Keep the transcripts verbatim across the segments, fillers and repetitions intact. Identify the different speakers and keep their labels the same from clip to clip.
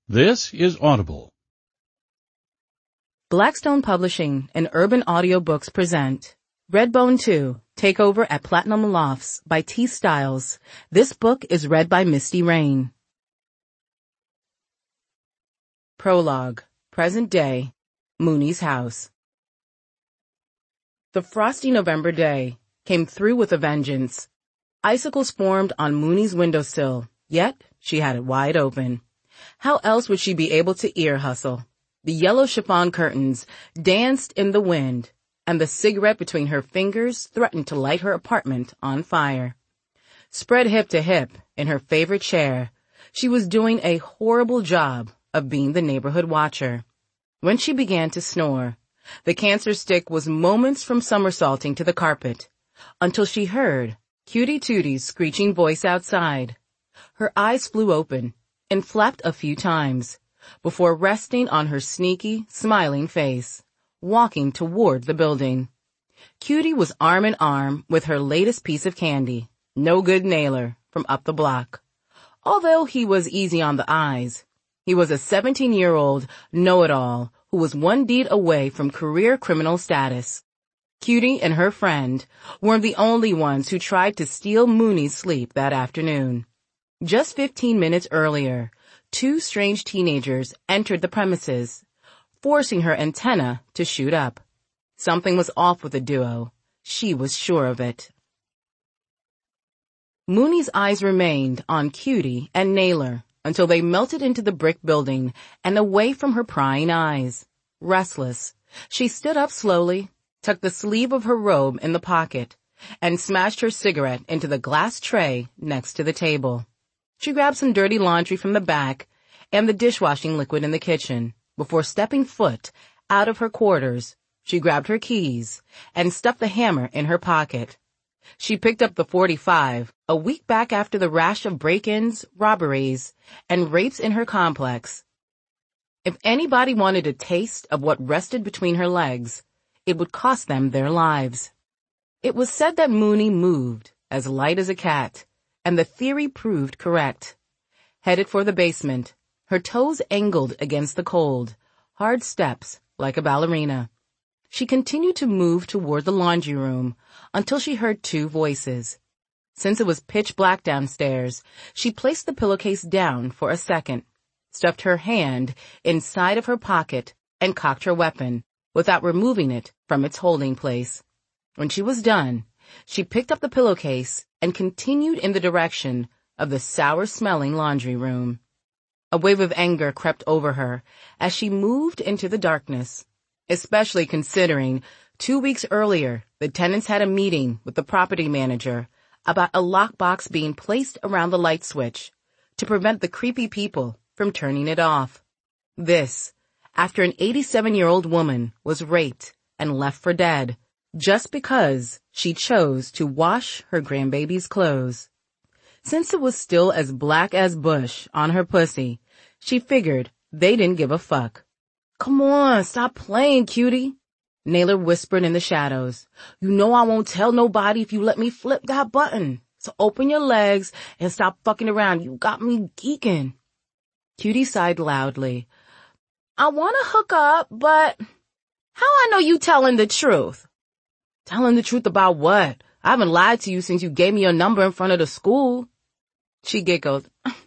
Speaker 1: This is Audible.
Speaker 2: Blackstone Publishing and Urban Audiobooks present Redbone two, Takeover at Platinum Lofts by T. Stiles. This book is read by Misty Rain. Prologue. Present day. Mooney's house. The frosty November day came through with a vengeance. Icicles formed on Mooney's windowsill, yet she had it wide open. How else would she be able to ear hustle? The yellow chiffon curtains danced in the wind, and the cigarette between her fingers threatened to light her apartment on fire. Spread hip to hip in her favorite chair, she was doing a horrible job of being the neighborhood watcher. When she began to snore, the cancer stick was moments from somersaulting to the carpet, until she heard Cutie Tootie's screeching voice outside. Her eyes flew open and flapped a few times, before resting on her sneaky, smiling face, walking toward the building. Cutie was arm in arm with her latest piece of candy, No Good Naylor, from up the block. Although he was easy on the eyes, he was a seventeen-year-old know-it-all who was one deed away from career criminal status. Cutie and her friend weren't the only ones who tried to steal Mooney's sleep that afternoon. Just fifteen minutes earlier, two strange teenagers entered the premises, forcing her antenna to shoot up. Something was off with the duo. She was sure of it. Mooney's eyes remained on Cutie and Naylor until they melted into the brick building and away from her prying eyes. Restless, she stood up slowly, tucked the sleeve of her robe in the pocket, and smashed her cigarette into the glass tray next to the table. She grabbed some dirty laundry from the back and the dishwashing liquid in the kitchen. Before stepping foot out of her quarters, she grabbed her keys and stuffed the hammer in her pocket. She picked up the forty-five a week back after the rash of break-ins, robberies, and rapes in her complex. If anybody wanted a taste of what rested between her legs, it would cost them their lives. It was said that Mooney moved as light as a cat, and the theory proved correct. Headed for the basement, her toes angled against the cold, hard steps like a ballerina. She continued to move toward the laundry room until she heard two voices. Since it was pitch black downstairs, she placed the pillowcase down for a second, stuffed her hand inside of her pocket, and cocked her weapon without removing it from its holding place. When she was done, she picked up the pillowcase and continued in the direction of the sour-smelling laundry room. A wave of anger crept over her as she moved into the darkness, especially considering two weeks earlier the tenants had a meeting with the property manager about a lockbox being placed around the light switch to prevent the creepy people from turning it off. This, after an eighty-seven-year-old woman was raped and left for dead, just because she chose to wash her grandbaby's clothes. Since it was still as black as Bush on her pussy, she figured they didn't give a fuck. "Come on, stop playing, Cutie," Naylor whispered in the shadows. "You know I won't tell nobody if you let me flip that button. So open your legs and stop fucking around. You got me geeking." Cutie sighed loudly. "I want to hook up, but how I know you telling the truth?" "Telling the truth about what? I haven't lied to you since you gave me your number in front of the school." She giggled.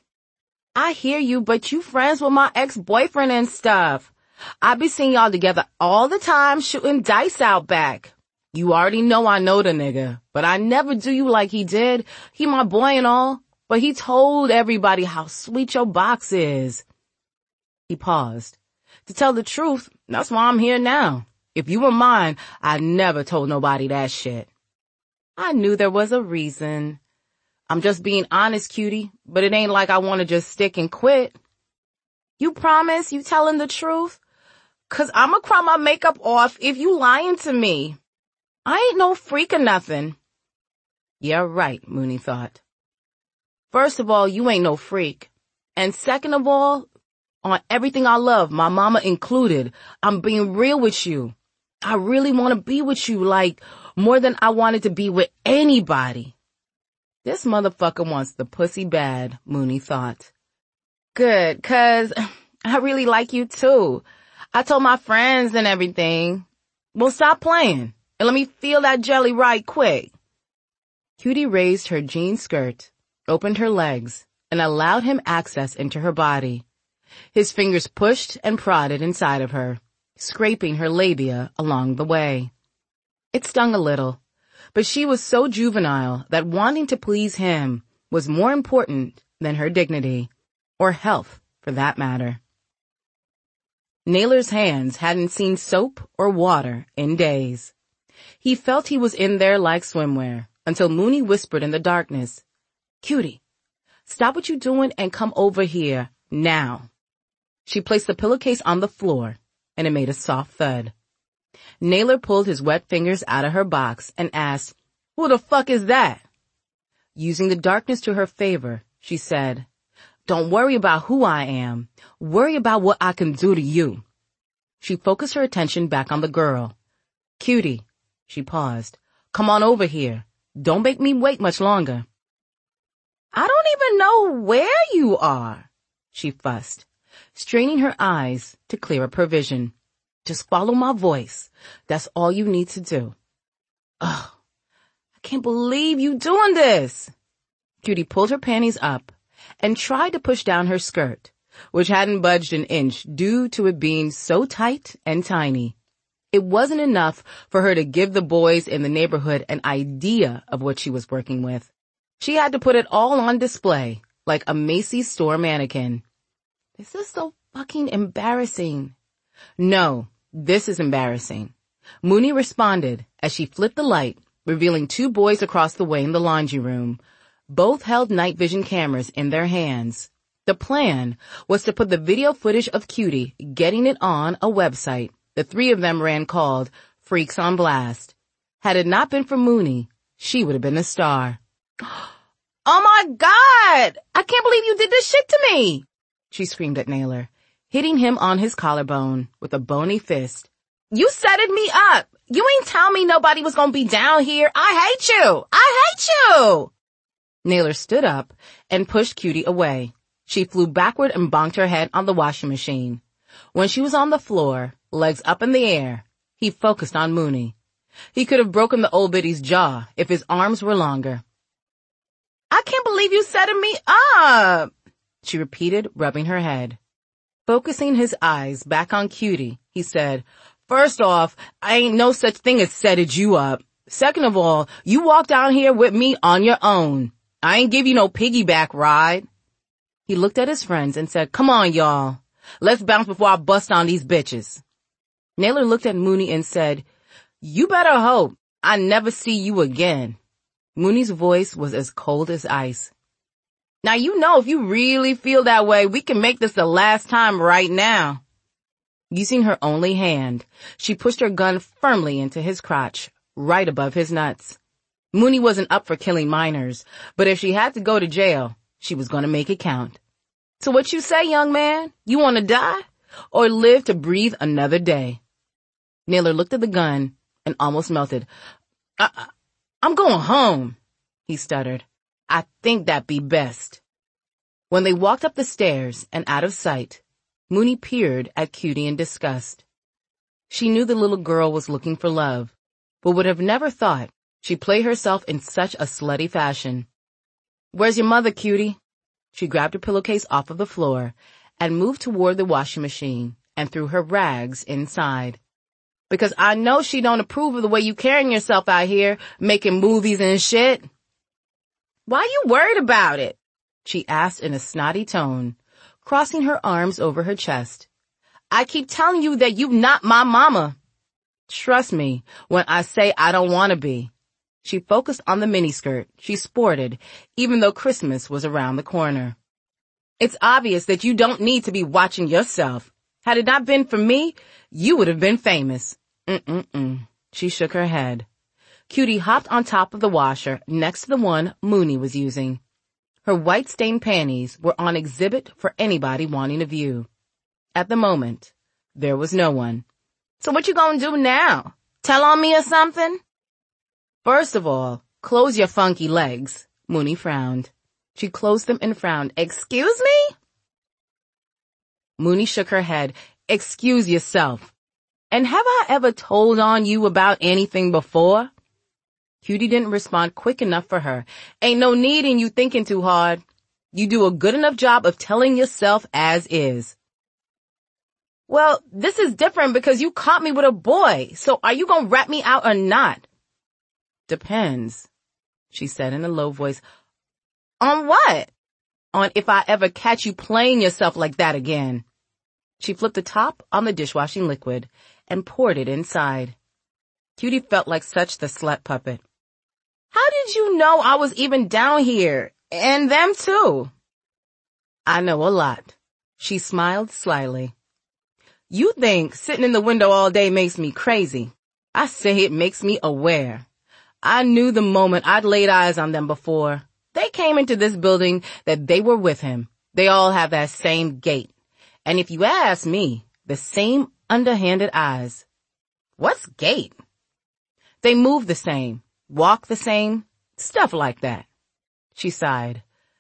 Speaker 2: "I hear you, but you friends with my ex-boyfriend and stuff. I be seeing y'all together all the time shooting dice out back. You already know I know the nigga, but I never do you like he did. He my boy and all, but he told everybody how sweet your box is." He paused. "To tell the truth, that's why I'm here now. If you were mine, I never told nobody that shit." "I knew there was a reason. I'm just being honest, Cutie, but it ain't like I want to just stick and quit." "You promise you telling the truth? 'Cause I'ma cry my makeup off if you lying to me. I ain't no freak or nothing." Yeah, right, Mooney thought. "First of all, you ain't no freak. And second of all, on everything I love, my mama included, I'm being real with you. I really want to be with you, like, more than I wanted to be with anybody." This motherfucker wants the pussy bad, Mooney thought. Good, 'cause I really like you too. I told my friends and everything. Well, stop playing and let me feel that jelly right quick. Cutie raised her jean skirt, opened her legs, and allowed him access into her body. His fingers pushed and prodded inside of her, scraping her labia along the way. It stung a little, but she was so juvenile that wanting to please him was more important than her dignity, or health for that matter. Naylor's hands hadn't seen soap or water in days. He felt he was in there like swimwear until Mooney whispered in the darkness, "Cutie, stop what you're doing and come over here now." She placed the pillowcase on the floor and it made a soft thud. Naylor pulled his wet fingers out of her box and asked, "Who the fuck is that?" Using the darkness to her favor, she said, "Don't worry about who I am. Worry about what I can do to you." She focused her attention back on the girl. "Cutie," she paused, "come on over here. Don't make me wait much longer." "I don't even know where you are," she fussed, straining her eyes to clear up her vision. "Just follow my voice. That's all you need to do." "Ugh, I can't believe you doing this." Cutie pulled her panties up and tried to push down her skirt, which hadn't budged an inch due to it being so tight and tiny. It wasn't enough for her to give the boys in the neighborhood an idea of what she was working with. She had to put it all on display, like a Macy's store mannequin. "This is so fucking embarrassing." "No, this is embarrassing," Mooney responded as she flipped the light, revealing two boys across the way in the laundry room. Both held night vision cameras in their hands. The plan was to put the video footage of Cutie getting it on a website the three of them ran called Freaks on Blast. Had it not been for Mooney, she would have been the star. "Oh my God! I can't believe you did this shit to me!" she screamed at Naylor, hitting him on his collarbone with a bony fist. "You setted me up! You ain't tell me nobody was gonna be down here! I hate you! I hate you!" Naylor stood up and pushed Cutie away. She flew backward and bonked her head on the washing machine. When she was on the floor, legs up in the air, he focused on Mooney. He could have broken the old biddy's jaw if his arms were longer. "I can't believe you setting me up," she repeated, rubbing her head. Focusing his eyes back on Cutie, he said, "First off, I ain't no such thing as setted you up. Second of all, you walked down here with me on your own. I ain't give you no piggyback ride." He looked at his friends and said, "Come on, y'all. Let's bounce before I bust on these bitches." Naylor looked at Mooney and said, "You better hope I never see you again." Mooney's voice was as cold as ice. "Now you know if you really feel that way, we can make this the last time right now." Using her only hand, she pushed her gun firmly into his crotch, right above his nuts. Mooney wasn't up for killing minors, but if she had to go to jail, she was going to make it count. "So what you say, young man? You want to die or live to breathe another day?" Naylor looked at the gun and almost melted. I, I'm going home," he stuttered. "I think that'd be best." When they walked up the stairs and out of sight, Mooney peered at Cutie in disgust. She knew the little girl was looking for love, but would have never thought she'd play herself in such a slutty fashion. "Where's your mother, Cutie?" She grabbed her pillowcase off of the floor and moved toward the washing machine and threw her rags inside. "Because I know she don't approve of the way you carrying yourself out here, making movies and shit." "Why you worried about it?" she asked in a snotty tone, crossing her arms over her chest. "I keep telling you that you not my mama." "Trust me when I say I don't want to be." She focused on the miniskirt she sported, even though Christmas was around the corner. "It's obvious that you don't need to be watching yourself. Had it not been for me, you would have been famous." Mm-mm-mm. She shook her head. Cutie hopped on top of the washer next to the one Mooney was using. Her white-stained panties were on exhibit for anybody wanting a view. At the moment, there was no one. "So what you gonna do now? Tell on me or something?" "First of all, close your funky legs," Mooney frowned. She closed them and frowned. "Excuse me?" Mooney shook her head. Excuse yourself. And have I ever told on you about anything before? Cutie didn't respond quick enough for her. Ain't no need in you thinking too hard. You do a good enough job of telling yourself as is. Well, this is different because you caught me with a boy, so are you gonna rat me out or not? Depends, she said in a low voice. On what? On if I ever catch you playing yourself like that again. She flipped the top on the dishwashing liquid and poured it inside. Cutie felt like such the slut puppet. How did you know I was even down here? And them too. I know a lot. She smiled slyly. You think sitting in the window all day makes me crazy. I say it makes me aware. I knew the moment I'd laid eyes on them before they came into this building that they were with him. They all have that same gait. And if you ask me, the same underhanded eyes. What's gait? They move the same, walk the same, stuff like that. She sighed.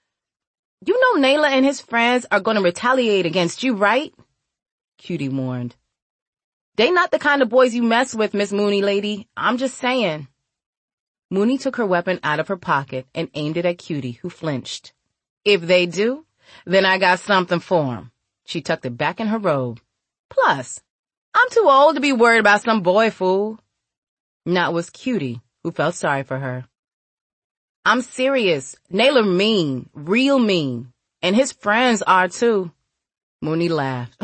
Speaker 2: You know Naylor and his friends are going to retaliate against you, right? Cutie warned. They not the kind of boys you mess with, Miss Mooney lady. I'm just saying. Mooney took her weapon out of her pocket and aimed it at Cutie, who flinched. If they do, then I got something for 'em. She tucked it back in her robe. Plus, I'm too old to be worried about some boy fool. Now it was Cutie, who felt sorry for her. I'm serious. Naylor mean, real mean. And his friends are too. Mooney laughed.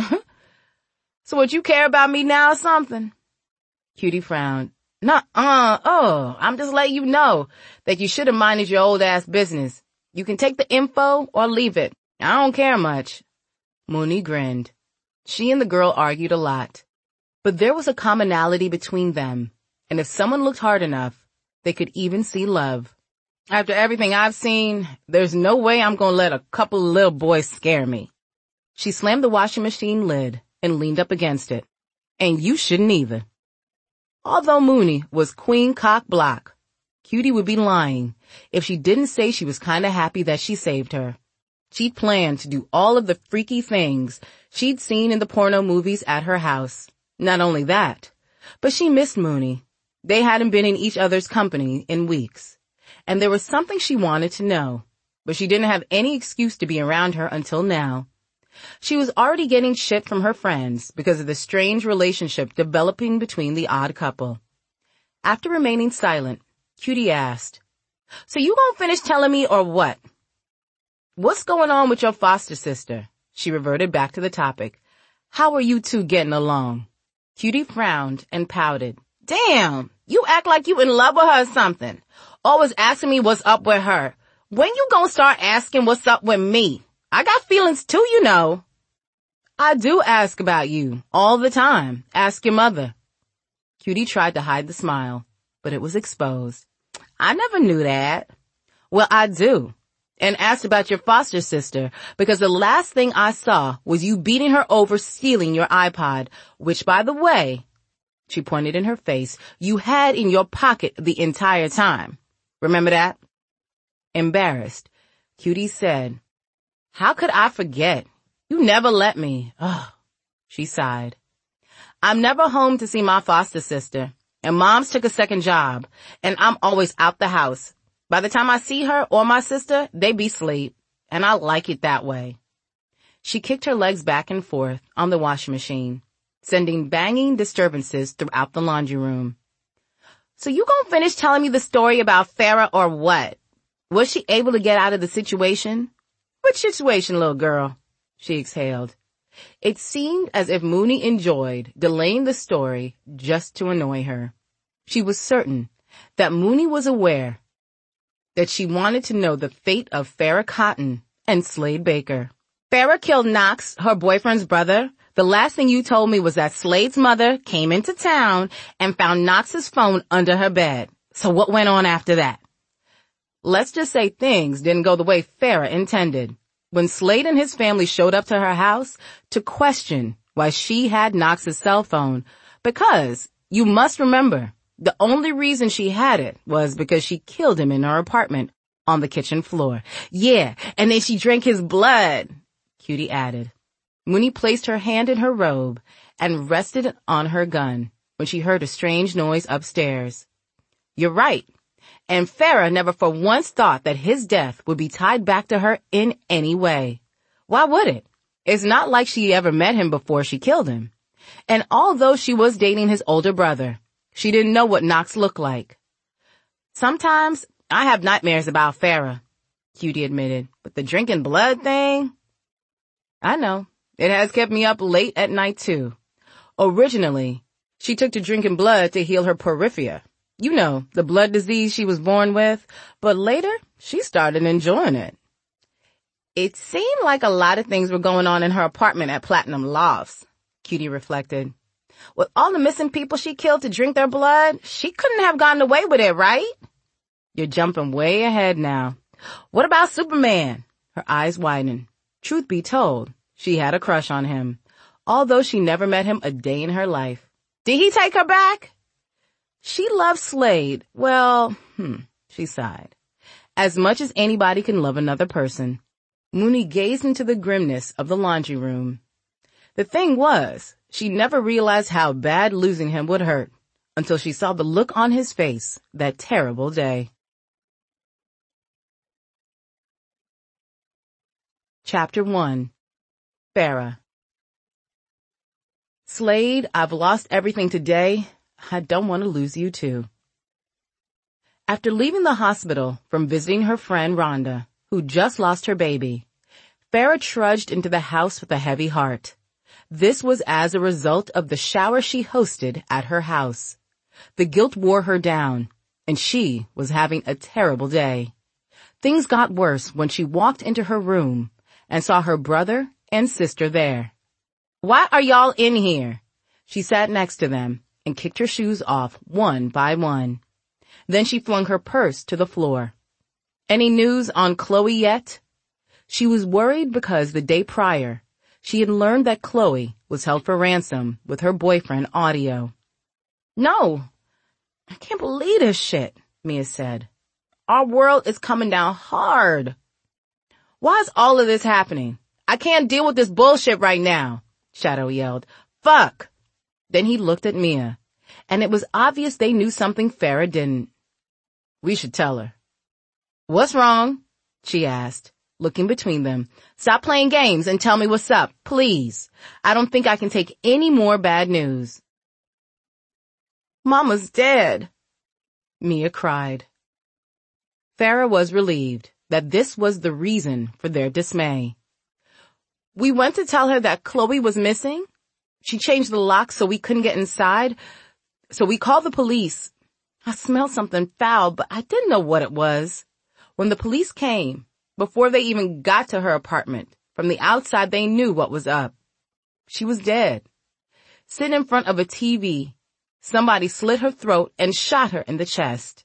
Speaker 2: So what, you care about me now or something? Cutie frowned. Nuh-uh, oh, I'm just letting you know that you should have minded your old ass business. You can take the info or leave it. I don't care much. Mooney grinned. She and the girl argued a lot. But there was a commonality between them. And if someone looked hard enough, they could even see love. After everything I've seen, there's no way I'm gonna let a couple of little boys scare me. She slammed the washing machine lid and leaned up against it. And you shouldn't either. Although Mooney was queen cock block, Cutie would be lying if she didn't say she was kinda happy that she saved her. She'd planned to do all of the freaky things she'd seen in the porno movies at her house. Not only that, but she missed Mooney. They hadn't been in each other's company in weeks. And there was something she wanted to know, but she didn't have any excuse to be around her until now. She was already getting shit from her friends because of the strange relationship developing between the odd couple. After remaining silent, Cutie asked, So you gonna finish telling me or what? What's going on with your foster sister? She reverted back to the topic. How are you two getting along? Cutie frowned and pouted. Damn, you act like you in love with her or something. Always asking me what's up with her. When you gonna start asking what's up with me? I got feelings too, you know. I do ask about you all the time. Ask your mother. Cutie tried to hide the smile, but it was exposed. I never knew that. Well, I do. And asked about your foster sister because the last thing I saw was you beating her over stealing your iPod, which, by the way, she pointed in her face, you had in your pocket the entire time. Remember that? Embarrassed, Cutie said, How could I forget? You never let me. Ugh. She sighed. I'm never home to see my foster sister, and Mom's took a second job, and I'm always out the house. By the time I see her or my sister, they be asleep, and I like it that way. She kicked her legs back and forth on the washing machine, sending banging disturbances throughout the laundry room. So you gonna finish telling me the story about Farrah or what? Was she able to get out of the situation? Which situation, little girl? She exhaled. It seemed as if Mooney enjoyed delaying the story just to annoy her. She was certain that Mooney was aware that she wanted to know the fate of Farrah Cotton and Slade Baker. Farrah killed Knox, her boyfriend's brother. The last thing you told me was that Slade's mother came into town and found Knox's phone under her bed. So what went on after that? Let's just say things didn't go the way Farrah intended. When Slade and his family showed up to her house to question why she had Knox's cell phone, because you must remember, the only reason she had it was because she killed him in her apartment on the kitchen floor. Yeah, and then she drank his blood, Cutie added. Mooney placed her hand in her robe and rested it on her gun when she heard a strange noise upstairs. You're right. And Farah never for once thought that his death would be tied back to her in any way. Why would it? It's not like she ever met him before she killed him. And although she was dating his older brother, she didn't know what Knox looked like. Sometimes I have nightmares about Farah, Cutie admitted, but the drinking blood thing? I know. It has kept me up late at night too. Originally, she took to drinking blood to heal her porphyria. You know, the blood disease she was born with, but later she started enjoying it. It seemed like a lot of things were going on in her apartment at Platinum Lofts, Cutie reflected. With all the missing people she killed to drink their blood, she couldn't have gotten away with it, right? You're jumping way ahead now. What about Superman? Her eyes widened. Truth be told, she had a crush on him, although she never met him a day in her life. Did he take her back? She loved Slade. Well, hmm, she sighed. As much as anybody can love another person. Mooney gazed into the grimness of the laundry room. The thing was, she never realized how bad losing him would hurt until she saw the look on his face that terrible day. Chapter one. Farah. Slade, I've lost everything today. I don't want to lose you too. After leaving the hospital from visiting her friend Rhonda, who just lost her baby, Farah trudged into the house with a heavy heart. This was as a result of the shower she hosted at her house. The guilt wore her down, and she was having a terrible day. Things got worse when she walked into her room and saw her brother and sister there. Why are y'all in here? She sat next to them and kicked her shoes off one by one. Then she flung her purse to the floor. Any news on Chloe yet? She was worried because the day prior, she had learned that Chloe was held for ransom with her boyfriend, Audio. No, I can't believe this shit, Mia said. Our world is coming down hard. Why is all of this happening? I can't deal with this bullshit right now, Shadow yelled. Fuck! Then he looked at Mia, and it was obvious they knew something Farah didn't. We should tell her. What's wrong? She asked, looking between them. Stop playing games and tell me what's up, please. I don't think I can take any more bad news. Mama's dead, Mia cried. Farah was relieved that this was the reason for their dismay. We went to tell her that Chloe was missing. She changed the lock so we couldn't get inside, so we called the police. I smelled something foul, but I didn't know what it was. When the police came, before they even got to her apartment, from the outside they knew what was up. She was dead. Sitting in front of a T V, somebody slit her throat and shot her in the chest.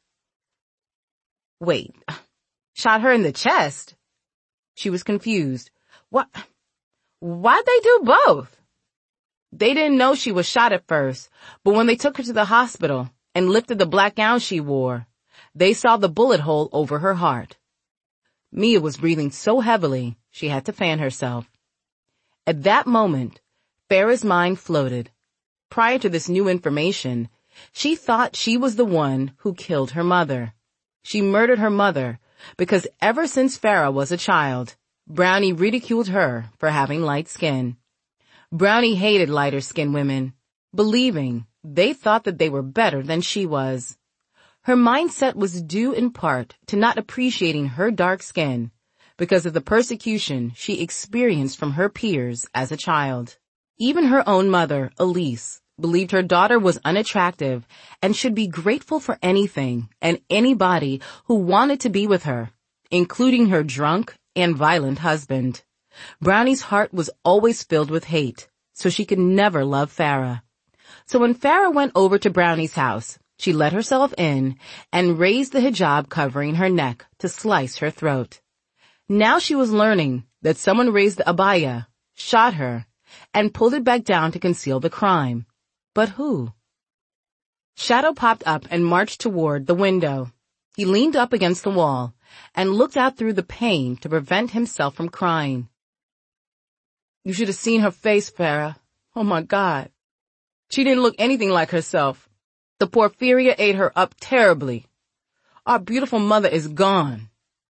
Speaker 2: Wait, shot her in the chest? She was confused. What? Why'd they do both? They didn't know she was shot at first, but when they took her to the hospital and lifted the black gown she wore, they saw the bullet hole over her heart. Mia was breathing so heavily, she had to fan herself. At that moment, Farah's mind floated. Prior to this new information, she thought she was the one who killed her mother. She murdered her mother because ever since Farah was a child, Brownie ridiculed her for having light skin. Brownie hated lighter-skinned women, believing they thought that they were better than she was. Her mindset was due in part to not appreciating her dark skin because of the persecution she experienced from her peers as a child. Even her own mother, Elise, believed her daughter was unattractive and should be grateful for anything and anybody who wanted to be with her, including her drunk and violent husband. Brownie's heart was always filled with hate, so she could never love Farah. So when Farah went over to Brownie's house, she let herself in and raised the hijab covering her neck to slice her throat. Now she was learning that someone raised the abaya, shot her, and pulled it back down to conceal the crime. But who? Shadow popped up and marched toward the window. He leaned up against the wall and looked out through the pane to prevent himself from crying. You should have seen her face, Farrah. Oh my God. She didn't look anything like herself. The porphyria ate her up terribly. Our beautiful mother is gone.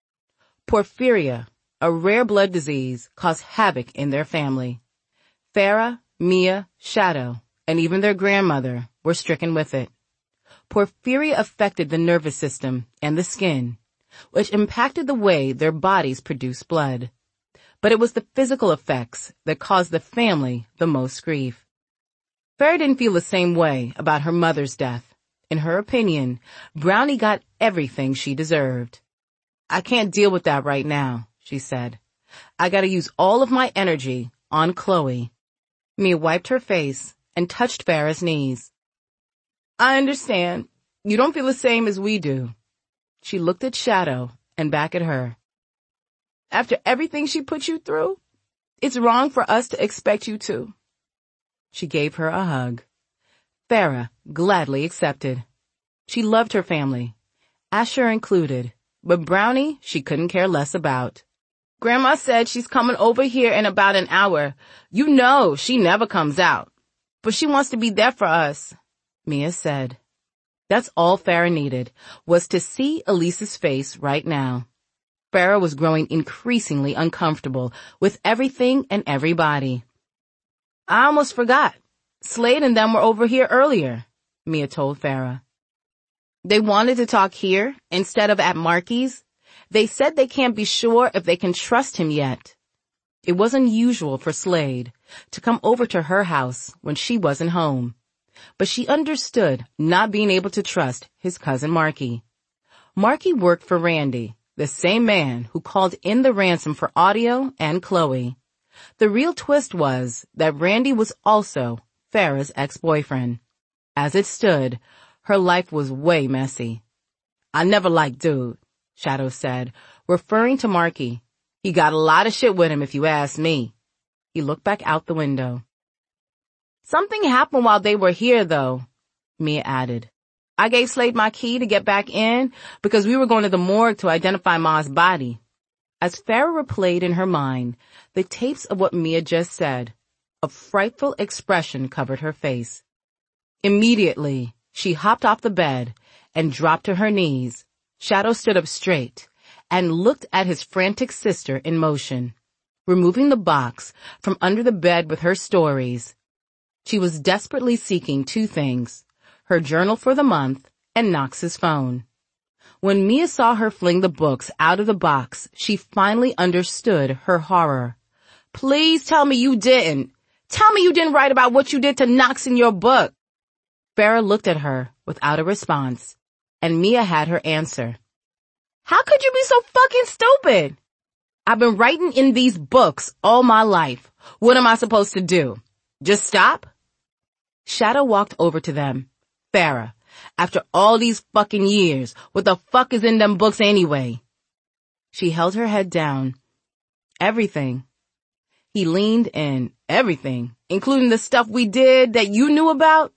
Speaker 2: Porphyria, a rare blood disease, caused havoc in their family. Farrah, Mia, Shadow, and even their grandmother were stricken with it. Porphyria affected the nervous system and the skin, which impacted the way their bodies produce blood. But it was the physical effects that caused the family the most grief. Farrah didn't feel the same way about her mother's death. In her opinion, Brownie got everything she deserved. I can't deal with that right now, she said. I gotta use all of my energy on Chloe. Mia wiped her face and touched Farrah's knees. I understand. You don't feel the same as we do. She looked at Shadow and back at her. After everything she put you through, it's wrong for us to expect you to. She gave her a hug. Farrah gladly accepted. She loved her family, Asher included, but Brownie she couldn't care less about. Grandma said she's coming over here in about an hour. You know she never comes out, but she wants to be there for us, Mia said. That's all Farrah needed, was to see Elise's face right now. Farrah was growing increasingly uncomfortable with everything and everybody. I almost forgot. Slade and them were over here earlier, Mia told Farrah. They wanted to talk here instead of at Marky's. They said they can't be sure if they can trust him yet. It was unusual for Slade to come over to her house when she wasn't home, but she understood not being able to trust his cousin Marky. Marky worked for Randy, the same man who called in the ransom for Audio and Chloe. The real twist was that Randy was also Farrah's ex-boyfriend. As it stood, her life was way messy. I never liked dude, Shadow said, referring to Marky. He got a lot of shit with him if you ask me. He looked back out the window. Something happened while they were here though, Mia added. I gave Slade my key to get back in because we were going to the morgue to identify Ma's body. As Farrah replayed in her mind the tapes of what Mia just said, a frightful expression covered her face. Immediately, she hopped off the bed and dropped to her knees. Shadow stood up straight and looked at his frantic sister in motion, removing the box from under the bed with her stories. She was desperately seeking two things, her journal for the month and Knox's phone. When Mia saw her fling the books out of the box, she finally understood her horror. Please tell me you didn't. Tell me you didn't write about what you did to Knox in your book. Farrah looked at her without a response, and Mia had her answer. How could you be so fucking stupid? I've been writing in these books all my life. What am I supposed to do? Just stop? Shadow walked over to them. Farrah, after all these fucking years, what the fuck is in them books anyway? She held her head down. Everything. He leaned in. Everything, including the stuff we did that you knew about?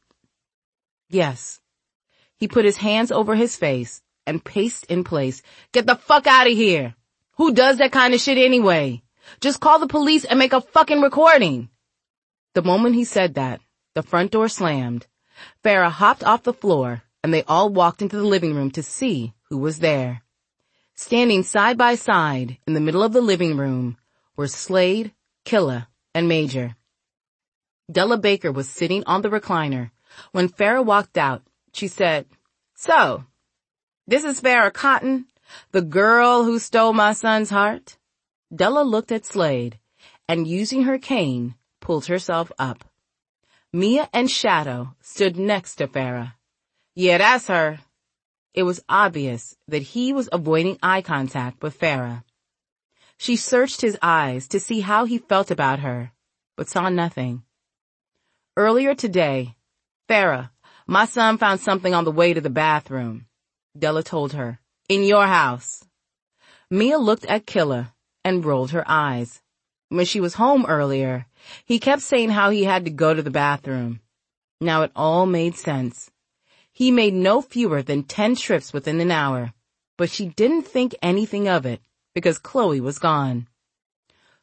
Speaker 2: Yes. He put his hands over his face and paced in place. Get the fuck out of here. Who does that kind of shit anyway? Just call the police and make a fucking recording. The moment he said that, the front door slammed. Farrah hopped off the floor and they all walked into the living room to see who was there. Standing side by side in the middle of the living room were Slade, Killa, and Major. Della Baker was sitting on the recliner. When Farrah walked out, she said, So, this is Farrah Cotton, the girl who stole my son's heart? Della looked at Slade and, using her cane, pulled herself up. Mia and Shadow stood next to Farrah. Yeah, that's her. It was obvious that he was avoiding eye contact with Farrah. She searched his eyes to see how he felt about her, but saw nothing. Earlier today, Farrah, my son found something on the way to the bathroom, Della told her. In your house. Mia looked at Killa and rolled her eyes. When she was home earlier, he kept saying how he had to go to the bathroom. Now it all made sense. He made no fewer than ten trips within an hour, but she didn't think anything of it because Chloe was gone.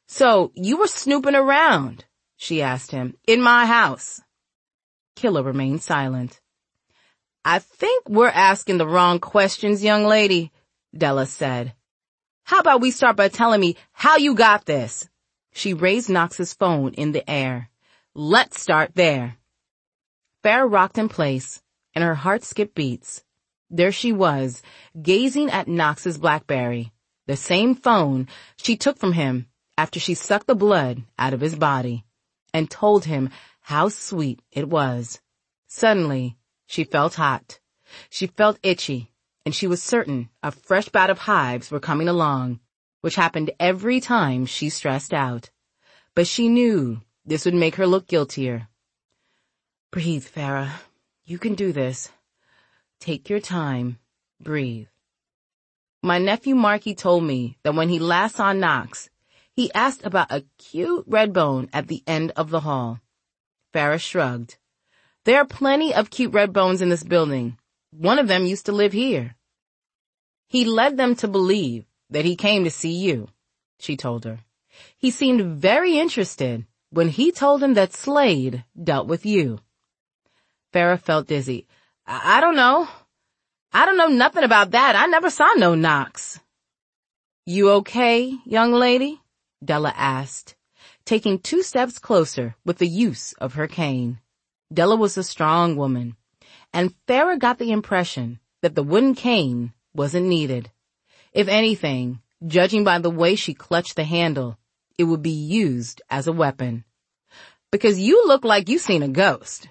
Speaker 2: So you were snooping around, she asked him, in my house. Killer remained silent. I think we're asking the wrong questions, young lady, Della said. How about we start by telling me how you got this? She raised Knox's phone in the air. Let's start there. Farrah rocked in place, and her heart skipped beats. There she was, gazing at Knox's BlackBerry, the same phone she took from him after she sucked the blood out of his body, and told him how sweet it was. Suddenly, she felt hot. She felt itchy, and she was certain a fresh bout of hives were coming along, which happened every time she stressed out. But she knew this would make her look guiltier. Breathe, Farrah. You can do this. Take your time. Breathe. My nephew Marky told me that when he last saw Knox, he asked about a cute red bone at the end of the hall. Farrah shrugged. There are plenty of cute red bones in this building. One of them used to live here. He led them to believe that he came to see you, she told her. He seemed very interested when he told him that Slade dealt with you. Farrah felt dizzy. I, I don't know. I don't know nothing about that. I never saw no Knox. You okay, young lady? Della asked, taking two steps closer with the use of her cane. Della was a strong woman, and Farrah got the impression that the wooden cane wasn't needed. If anything, judging by the way she clutched the handle, it would be used as a weapon. Because you look like you seen a ghost.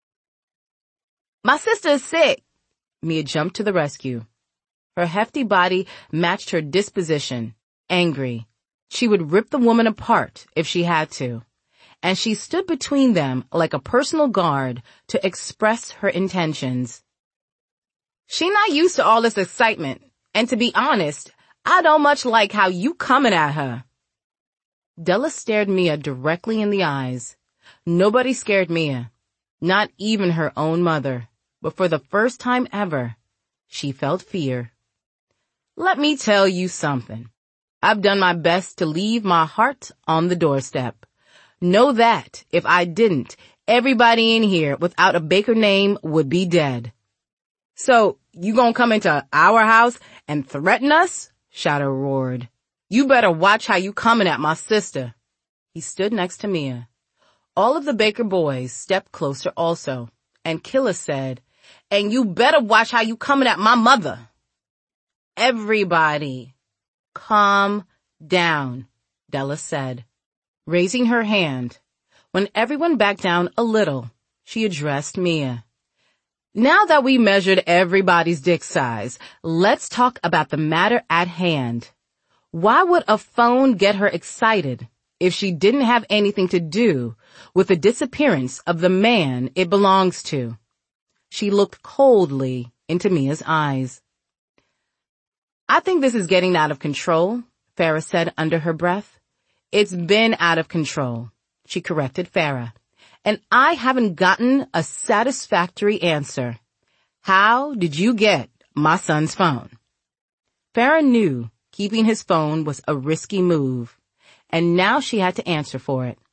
Speaker 2: My sister is sick. Mia jumped to the rescue. Her hefty body matched her disposition, angry. She would rip the woman apart if she had to. And she stood between them like a personal guard to express her intentions. She not used to all this excitement, and to be honest, I don't much like how you coming at her. Della stared Mia directly in the eyes. Nobody scared Mia, not even her own mother, but for the first time ever, she felt fear. Let me tell you something. I've done my best to leave my heart on the doorstep. Know that if I didn't, everybody in here without a Baker name would be dead. So, you gonna come into our house and threaten us? Shadow roared. You better watch how you coming at my sister. He stood next to Mia. All of the Baker boys stepped closer also, and Killer said, and you better watch how you coming at my mother. Everybody, calm down, Della said, raising her hand. When everyone backed down a little, she addressed Mia. Now that we measured everybody's dick size, let's talk about the matter at hand. Why would a phone get her excited if she didn't have anything to do with the disappearance of the man it belongs to? She looked coldly into Mia's eyes. I think this is getting out of control, Farrah said under her breath. It's been out of control, she corrected Farrah. And I haven't gotten a satisfactory answer. How did you get my son's phone? Farrah knew keeping his phone was a risky move, and now she had to answer for it.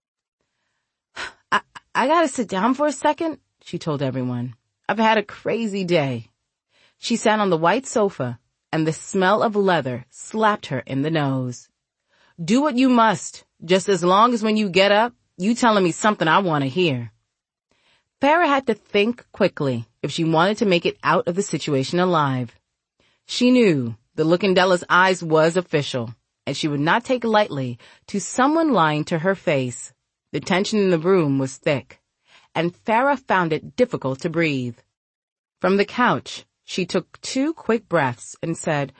Speaker 2: I, I gotta sit down for a second, she told everyone. I've had a crazy day. She sat on the white sofa, and the smell of leather slapped her in the nose. Do what you must, just as long as when you get up, you telling me something I want to hear. Farrah had to think quickly if she wanted to make it out of the situation alive. She knew the look in Della's eyes was official, and she would not take lightly to someone lying to her face. The tension in the room was thick, and Farrah found it difficult to breathe. From the couch, she took two quick breaths and said,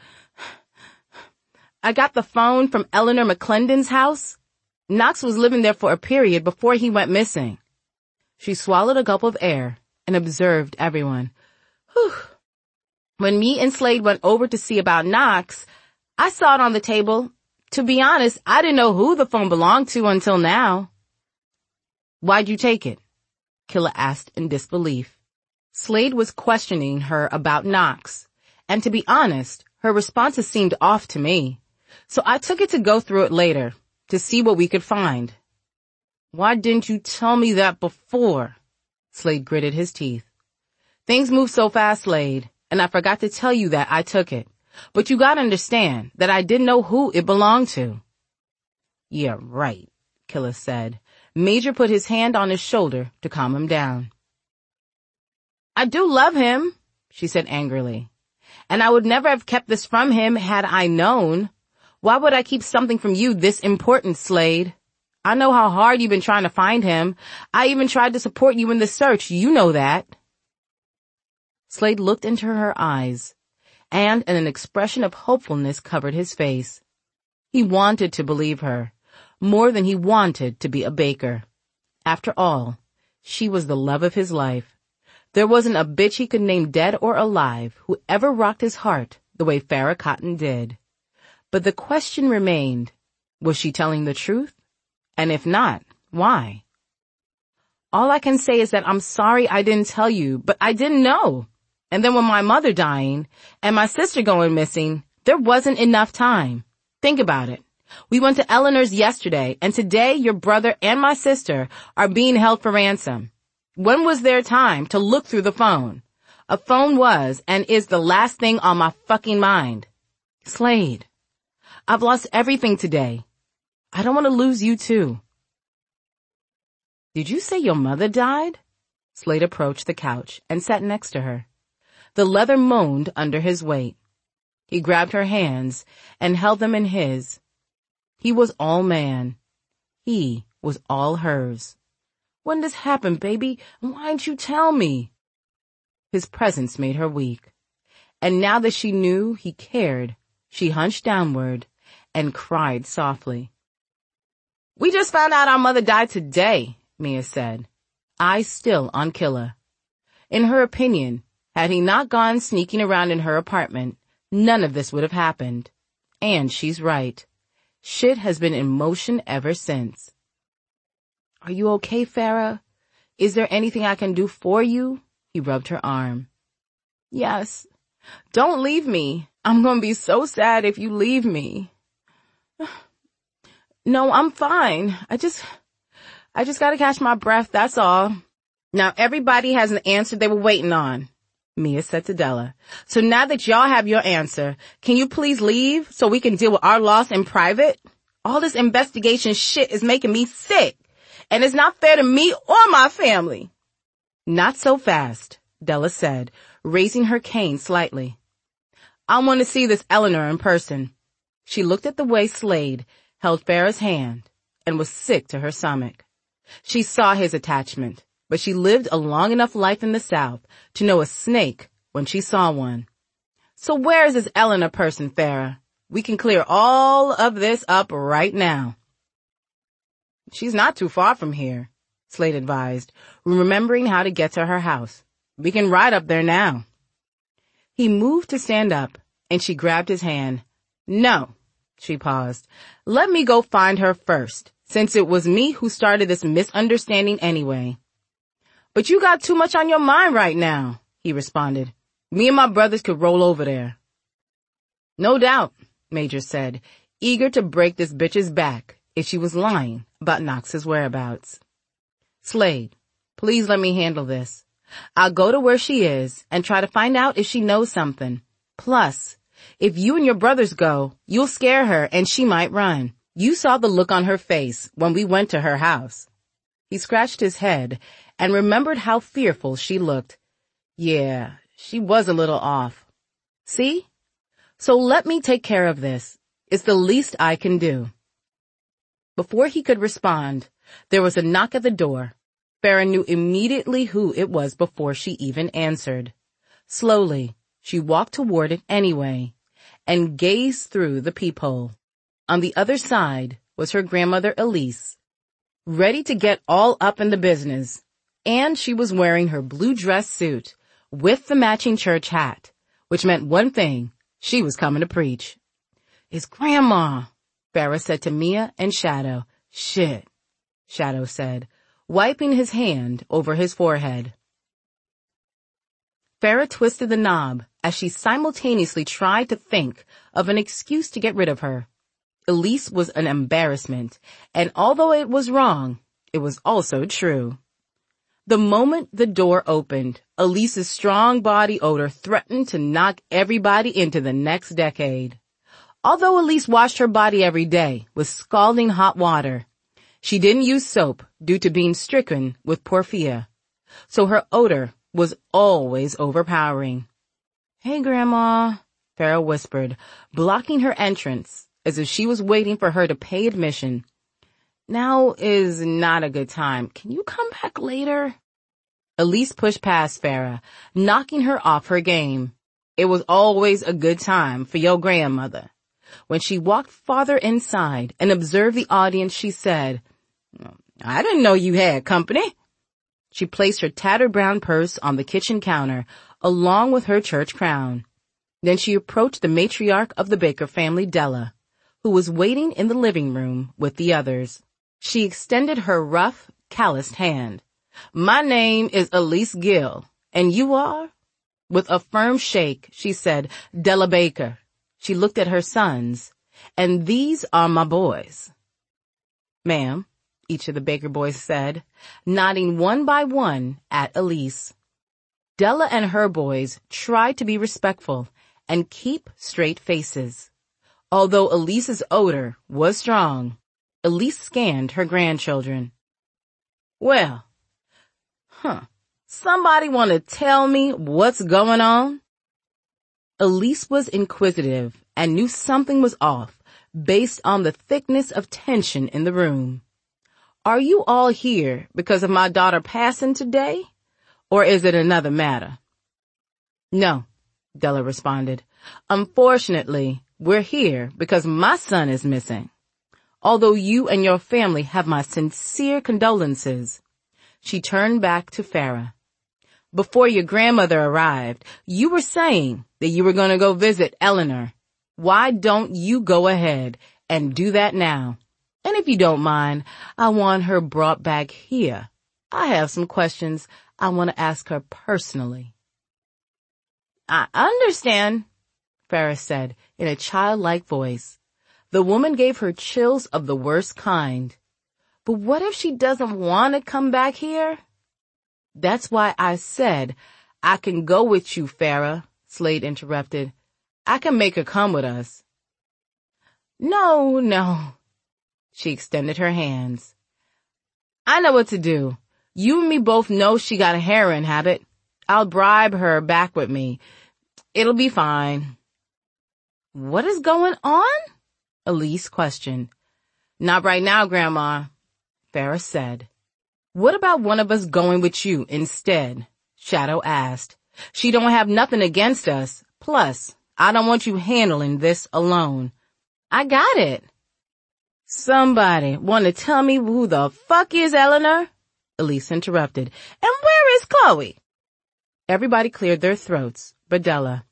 Speaker 2: I got the phone from Eleanor McClendon's house. Knox was living there for a period before he went missing. She swallowed a gulp of air and observed everyone. Whew. When me and Slade went over to see about Knox, I saw it on the table. To be honest, I didn't know who the phone belonged to until now. Why'd you take it? Killer asked in disbelief. Slade was questioning her about Knox, and to be honest, her responses seemed off to me. So I took it to go through it later. to see what we could find. Why didn't you tell me that before? Slade gritted his teeth. Things move so fast, Slade, and I forgot to tell you that I took it. But you gotta understand that I didn't know who it belonged to. Yeah, right, Killer said. Major put his hand on his shoulder to calm him down. I do love him, she said angrily. And I would never have kept this from him had I known. Why would I keep something from you this important, Slade? I know how hard you've been trying to find him. I even tried to support you in the search. You know that. Slade looked into her eyes, and an expression of hopefulness covered his face. He wanted to believe her, more than he wanted to be a baker. After all, she was the love of his life. There wasn't a bitch he could name dead or alive who ever rocked his heart the way Farrah Cotton did. But the question remained, was she telling the truth? And if not, why? All I can say is that I'm sorry I didn't tell you, but I didn't know. And then with my mother dying and my sister going missing, there wasn't enough time. Think about it. We went to Eleanor's yesterday, and today your brother and my sister are being held for ransom. When was there time to look through the phone? A phone was and is the last thing on my fucking mind. Slade, I've lost everything today. I don't want to lose you too. Did you say your mother died? Slade approached the couch and sat next to her. The leather moaned under his weight. He grabbed her hands and held them in his. He was all man. He was all hers. When this happened, baby? Why didn't you tell me? His presence made her weak. And now that she knew he cared, she hunched downward and cried softly. We just found out our mother died today, Mia said, eyes still on Killer. In her opinion, had he not gone sneaking around in her apartment, none of this would have happened. And she's right. Shit has been in motion ever since. Are you okay, Farrah? Is there anything I can do for you? He rubbed her arm. Yes. Don't leave me. I'm going to be so sad if you leave me. No, I'm fine. I just, I just gotta catch my breath, that's all. Now everybody has an answer they were waiting on, Mia said to Della. So now that y'all have your answer, can you please leave so we can deal with our loss in private? All this investigation shit is making me sick, and it's not fair to me or my family. Not so fast, Della said, raising her cane slightly. I want to see this Eleanor in person. She looked at the way Slade held Farrah's hand and was sick to her stomach. She saw his attachment, but she lived a long enough life in the South to know a snake when she saw one. So where is this Eleanor person, Farrah? We can clear all of this up right now. She's not too far from here, Slade advised, remembering how to get to her house. We can ride up there now. He moved to stand up, and she grabbed his hand. No. She paused. Let me go find her first, since it was me who started this misunderstanding anyway. But you got too much on your mind right now, he responded. Me and my brothers could roll over there. No doubt, Major said, eager to break this bitch's back if she was lying about Knox's whereabouts. Slade, please let me handle this. I'll go to where she is and try to find out if she knows something. Plus, if you and your brothers go, you'll scare her and she might run. You saw the look on her face when we went to her house. He scratched his head and remembered how fearful she looked. Yeah, she was a little off. See? So let me take care of this. It's the least I can do. Before he could respond, there was a knock at the door. Farrah knew immediately who it was before she even answered. Slowly, she walked toward it anyway, and gazed through the peephole. On the other side was her grandmother Elise, ready to get all up in the business, and she was wearing her blue dress suit with the matching church hat, which meant one thing, she was coming to preach. It's Grandma, Farrah said to Mia and Shadow. Shit, Shadow said, wiping his hand over his forehead. Farrah twisted the knob as she simultaneously tried to think of an excuse to get rid of her. Elise was an embarrassment, and although it was wrong, it was also true. The moment the door opened, Elise's strong body odor threatened to knock everybody into the next decade. Although Elise washed her body every day with scalding hot water, she didn't use soap due to being stricken with porphyria, so her odor was always overpowering. "Hey, Grandma," Farrah whispered, blocking her entrance as if she was waiting for her to pay admission. "Now is not a good time. Can you come back later?" Elise pushed past Farrah, knocking her off her game. It was always a good time for your grandmother. When she walked farther inside and observed the audience, she said, "I didn't know you had company." She placed her tattered brown purse on the kitchen counter along with her church crown. Then she approached the matriarch of the Baker family, Della, who was waiting in the living room with the others. She extended her rough, calloused hand. "My name is Elise Gill, and you are?" With a firm shake, she said, "Della Baker." She looked at her sons, "And these are my boys." "Ma'am," each of the Baker boys said, nodding one by one at Elise. Della and her boys tried to be respectful and keep straight faces. Although Elise's odor was strong, Elise scanned her grandchildren. "Well, huh, somebody want to tell me what's going on?" Elise was inquisitive and knew something was off based on the thickness of tension in the room. "Are you all here because of my daughter passing today, or is it another matter?" "No," Della responded. "Unfortunately, we're here because my son is missing. Although you and your family have my sincere condolences." She turned back to Farrah. "Before your grandmother arrived, you were saying that you were going to go visit Eleanor. Why don't you go ahead and do that now? And if you don't mind, I want her brought back here. I have some questions I want to ask her personally." "I understand," Farrah said in a childlike voice. The woman gave her chills of the worst kind. "But what if she doesn't want to come back here?" "That's why I said I can go with you, Farrah," Slade interrupted. "I can make her come with us." "No, no." She extended her hands. "I know what to do. You and me both know she got a heroin habit. I'll bribe her back with me. It'll be fine." "What is going on?" Elise questioned. "Not right now, Grandma," Farrah said. "What about one of us going with you instead?" Shadow asked. "She don't have nothing against us. Plus, I don't want you handling this alone." "I got it." "Somebody want to tell me who the fuck is Eleanor?" Elise interrupted. "And where is Chloe?" Everybody cleared their throats, but Della.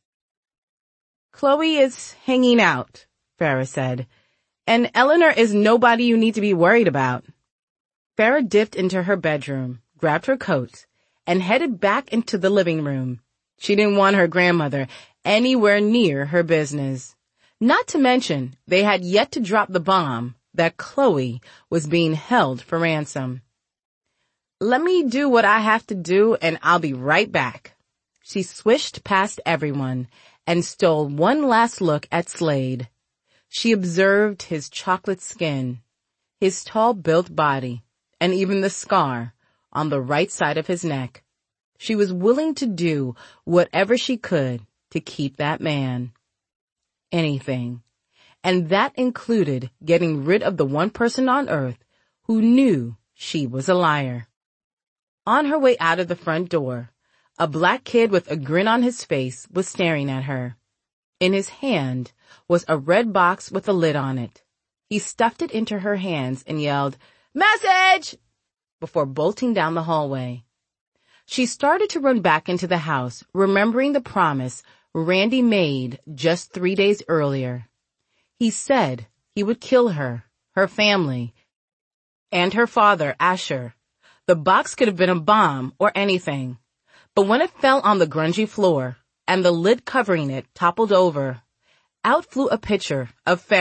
Speaker 2: "Chloe is hanging out," Farrah said. "And Eleanor is nobody you need to be worried about." Farrah dipped into her bedroom, grabbed her coat, and headed back into the living room. She didn't want her grandmother anywhere near her business. Not to mention, they had yet to drop the bomb that Chloe was being held for ransom. "Let me do what I have to do and I'll be right back." She swished past everyone and stole one last look at Slade. She observed his chocolate skin, his tall-built body, and even the scar on the right side of his neck. She was willing to do whatever she could to keep that man. Anything. And that included getting rid of the one person on earth who knew she was a liar. On her way out of the front door, a black kid with a grin on his face was staring at her. In his hand was a red box with a lid on it. He stuffed it into her hands and yelled, "Message!" before bolting down the hallway. She started to run back into the house, remembering the promise Randy made just three days earlier. He said he would kill her, her family, and her father, Asher. The box could have been a bomb or anything. But when it fell on the grungy floor and the lid covering it toppled over, out flew a picture of Farrah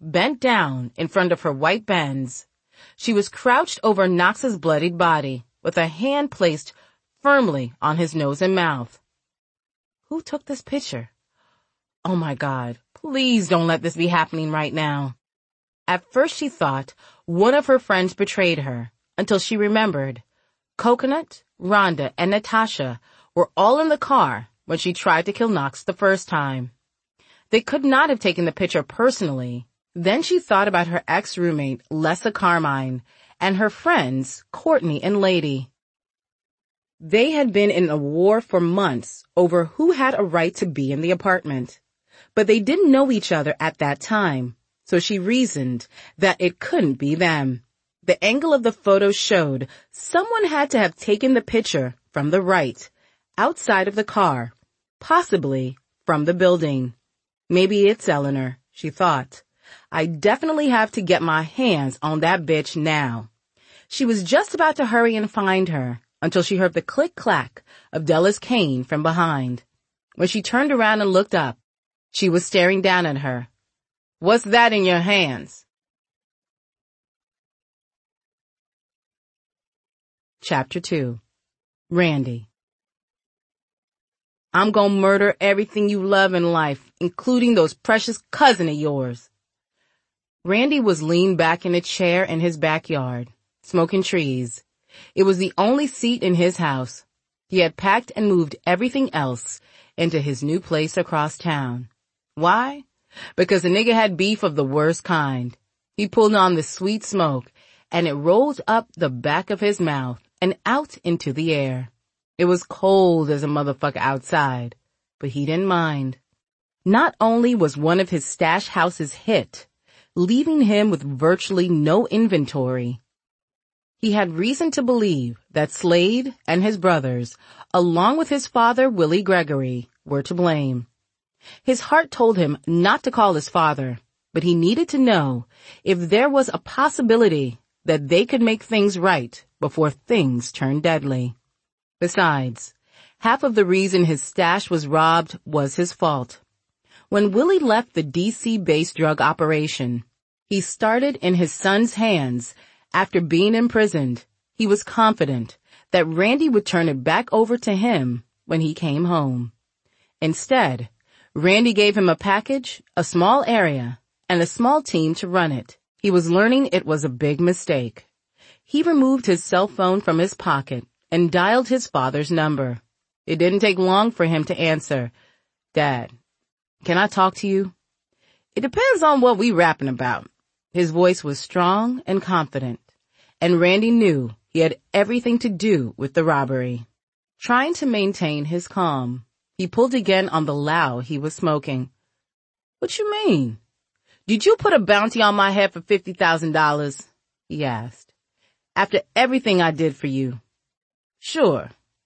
Speaker 2: bent down in front of her white Benz. She was crouched over Knox's bloodied body, with a hand placed firmly on his nose and mouth. Who took this picture? Oh my God, please don't let this be happening right now. At first she thought one of her friends betrayed her, until she remembered Coconut, Rhonda, and Natasha were all in the car when she tried to kill Knox the first time. They could not have taken the picture personally. Then she thought about her ex-roommate, Lessa Carmine, and her friends, Courtney and Lady. They had been in a war for months over who had a right to be in the apartment. But they didn't know each other at that time, so she reasoned that it couldn't be them. The angle of the photo showed someone had to have taken the picture from the right, outside of the car, possibly from the building. Maybe it's Eleanor, she thought. I definitely have to get my hands on that bitch now. She was just about to hurry and find her until she heard the click-clack of Della's cane from behind. When she turned around and looked up, she was staring down at her. What's that in your hands? Chapter two. Randy. I'm gonna murder everything you love in life, including those precious cousin of yours. Randy was leaned back in a chair in his backyard, smoking trees. It was the only seat in his house. He had packed and moved everything else into his new place across town. Why? Because the nigga had beef of the worst kind. He pulled on the sweet smoke, and it rolled up the back of his mouth and out into the air. It was cold as a motherfucker outside, but he didn't mind. Not only was one of his stash houses hit, leaving him with virtually no inventory, he had reason to believe that Slade and his brothers, along with his father, Willie Gregory, were to blame. His heart told him not to call his father, but he needed to know if there was a possibility that they could make things right before things turned deadly. Besides, half of the reason his stash was robbed was his fault. When Willie left the D C-based drug operation, he started in his son's hands. After being imprisoned, he was confident that Randy would turn it back over to him when he came home. Instead, Randy gave him a package, a small area, and a small team to run it. He was learning it was a big mistake. He removed his cell phone from his pocket and dialed his father's number. It didn't take long for him to answer. Dad, can I talk to you? It depends on what we rapping about. His voice was strong and confident, and Randy knew he had everything to do with the robbery. Trying to maintain his calm, he pulled again on the loud he was smoking. What you mean? Did you put a bounty on my head for fifty thousand dollars? He asked. After everything I did for you. Sure.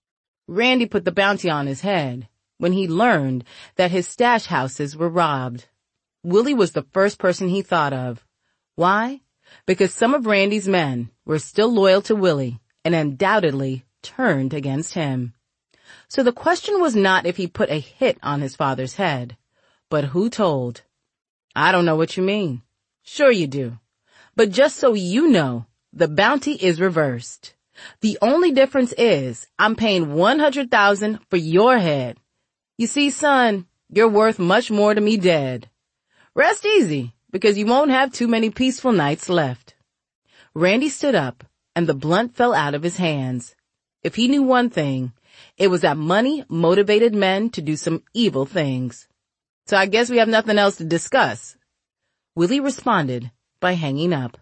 Speaker 2: Randy put the bounty on his head when he learned that his stash houses were robbed. Willie was the first person he thought of. Why? Because some of Randy's men were still loyal to Willie and undoubtedly turned against him. So the question was not if he put a hit on his father's head, but who told. I don't know what you mean. Sure you do. But just so you know, the bounty is reversed. The only difference is I'm paying one hundred thousand dollars for your head. You see, son, you're worth much more to me dead. Rest easy, because you won't have too many peaceful nights left. Randy stood up, and the blunt fell out of his hands. If he knew one thing, it was that money motivated men to do some evil things. So I guess we have nothing else to discuss. Willie responded by hanging up.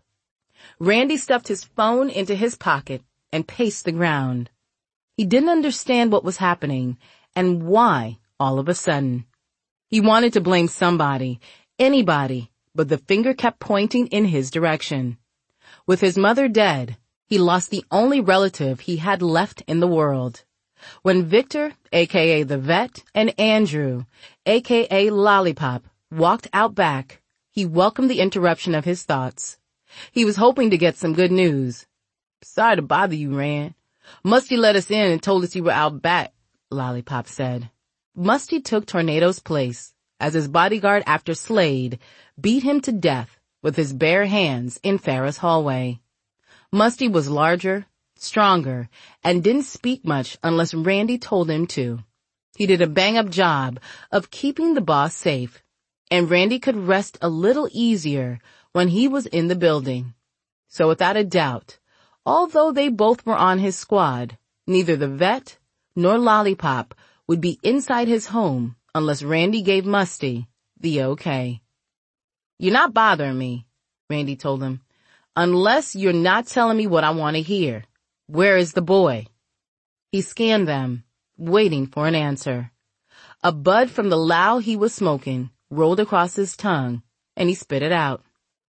Speaker 2: Randy stuffed his phone into his pocket and paced the ground. He didn't understand what was happening and why all of a sudden. He wanted to blame somebody, anybody, but the finger kept pointing in his direction. With his mother dead, he lost the only relative he had left in the world. When Victor, aka the Vet, and Andrew, aka Lollipop, walked out back, he welcomed the interruption of his thoughts. He was hoping to get some good news. Sorry to bother you, Rand. Musty let us in and told us you were out back, Lollipop said. Musty took Tornado's place as his bodyguard after Slade beat him to death with his bare hands in Farrah's hallway. Musty was larger, stronger, and didn't speak much unless Randy told him to. He did a bang-up job of keeping the boss safe, and Randy could rest a little easier when he was in the building. So without a doubt, although they both were on his squad, neither the vet nor Lollipop would be inside his home unless Randy gave Musty the okay. "You're not bothering me," Randy told him, "unless you're not telling me what I want to hear. Where is the boy?" He scanned them, waiting for an answer. A bud from the low he was smoking rolled across his tongue, and he spit it out.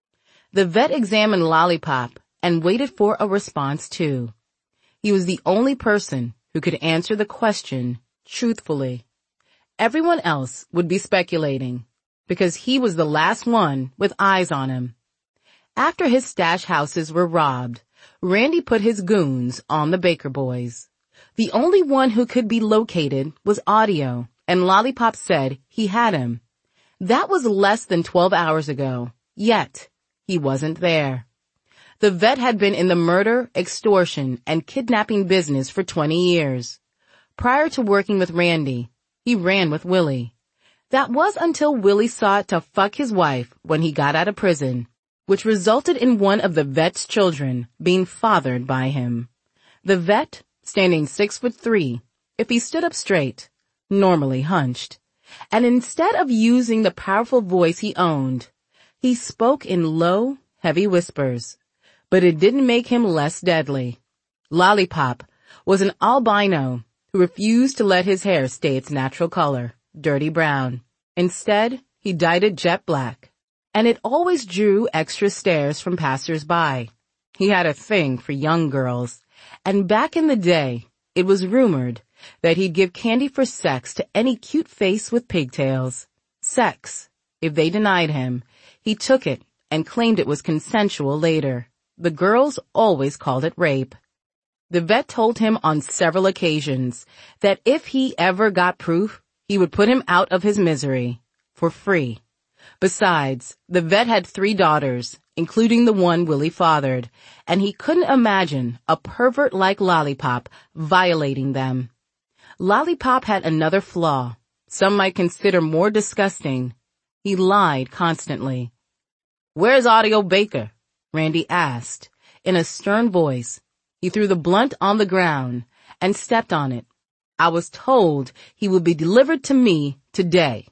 Speaker 2: The vet examined Lollipop and waited for a response too. He was the only person who could answer the question truthfully. Everyone else would be speculating, because he was the last one with eyes on him. After his stash houses were robbed, Randy put his goons on the Baker boys. The only one who could be located was Audio, and Lollipop said he had him. That was less than twelve hours ago, yet he wasn't there. The vet had been in the murder, extortion, and kidnapping business for twenty years. Prior to working with Randy, he ran with Willie. That was until Willie sought to fuck his wife when he got out of prison, which resulted in one of the vet's children being fathered by him. The vet, standing six foot three, if he stood up straight, normally hunched, and instead of using the powerful voice he owned, he spoke in low, heavy whispers. But it didn't make him less deadly. Lollipop was an albino who refused to let his hair stay its natural color, dirty brown. Instead, he dyed it jet black, and it always drew extra stares from passers-by. He had a thing for young girls, and back in the day, it was rumored that he'd give candy for sex to any cute face with pigtails. Sex. If they denied him, he took it and claimed it was consensual later. The girls always called it rape. The vet told him on several occasions that if he ever got proof, he would put him out of his misery for free. Besides, the vet had three daughters, including the one Willie fathered, and he couldn't imagine a pervert like Lollipop violating them. Lollipop had another flaw, some might consider more disgusting. He lied constantly. "Where's Audio Baker?" Randy asked, in a stern voice. He threw the blunt on the ground and stepped on it. "I was told he would be delivered to me today."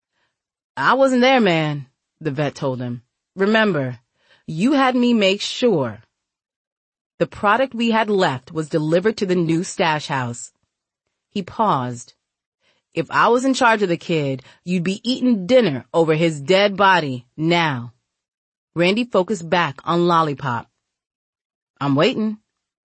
Speaker 2: "I wasn't there, man," the vet told him. "Remember, you had me make sure." The product we had left was delivered to the new stash house. He paused. "If I was in charge of the kid, you'd be eating dinner over his dead body now." Randy focused back on Lollipop. "I'm waiting."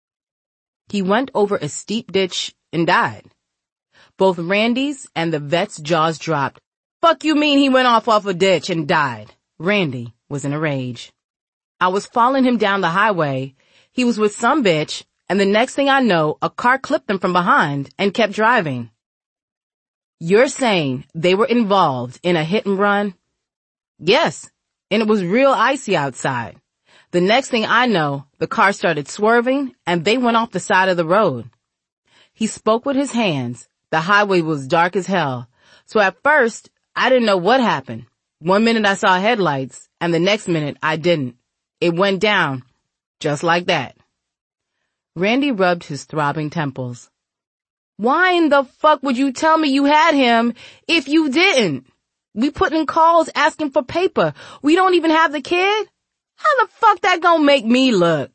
Speaker 2: He went over a steep ditch and died. Both Randy's and the vet's jaws dropped. "Fuck you mean he went off off a ditch and died?" Randy was in a rage. "I was following him down the highway. He was with some bitch, and the next thing I know, a car clipped him from behind and kept driving." "You're saying they were involved in a hit and run?" "Yes. And it was real icy outside. The next thing I know, the car started swerving, and they went off the side of the road." He spoke with his hands. The highway was dark as hell, so at first, I didn't know what happened. One minute I saw headlights, and the next minute I didn't. It went down, just like that. Randy rubbed his throbbing temples. "Why in the fuck would you tell me you had him if you didn't? We put in calls asking for paper. We don't even have the kid? How the fuck that gonna make me look?"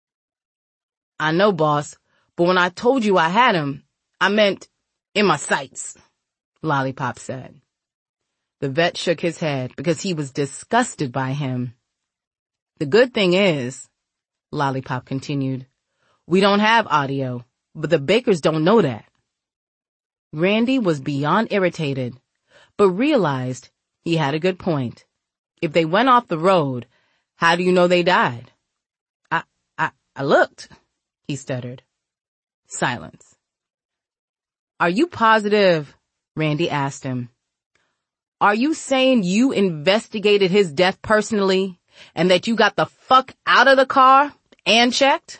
Speaker 2: "I know, boss, but when I told you I had him, I meant in my sights," Lollipop said. The vet shook his head because he was disgusted by him. "The good thing is," Lollipop continued, "we don't have Audio, but the Bakers don't know that." Randy was beyond irritated, but realized he had a good point. If they went off the road, how do you know they died? I, I, I looked, he stuttered. Silence. "Are you positive?" Randy asked him. "Are you saying you investigated his death personally and that you got the fuck out of the car and checked?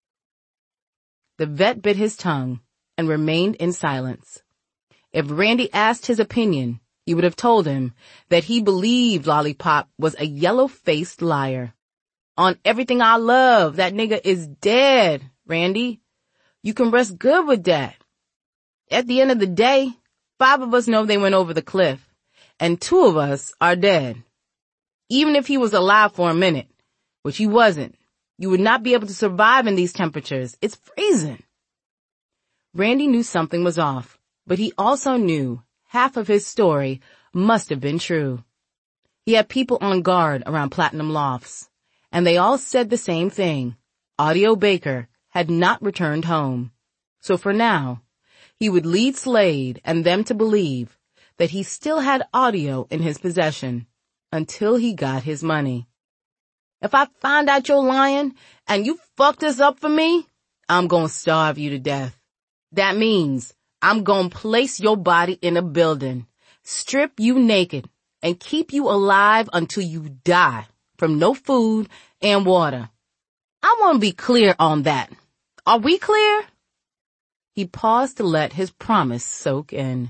Speaker 2: The vet bit his tongue and remained in silence. If Randy asked his opinion, he would have told him that he believed Lollipop was a yellow-faced liar. On everything I love, that nigga is dead, Randy. You can rest good with that. At the end of the day, five of us know they went over the cliff, and two of us are dead. Even if he was alive for a minute, which he wasn't, you would not be able to survive in these temperatures. It's freezing. Randy knew something was off, but he also knew half of his story must have been true. He had people on guard around Platinum Lofts, and they all said the same thing. Audio Baker had not returned home. So for now, he would lead Slade and them to believe that he still had audio in his possession until he got his money. If I find out you're lying and you fucked this up for me, I'm gonna starve you to death. That means I'm gonna place your body in a building, strip you naked, and keep you alive until you die from no food and water. I want to be clear on that. Are we clear? He paused to let his promise soak in.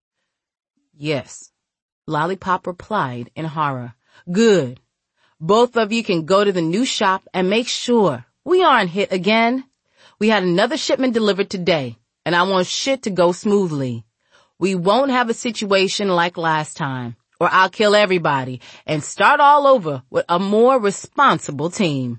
Speaker 2: Yes, Lollipop replied in horror. Good. Both of you can go to the new shop and make sure we aren't hit again. We had another shipment delivered today, and I want shit to go smoothly. We won't have a situation like last time, or I'll kill everybody and start all over with a more responsible team.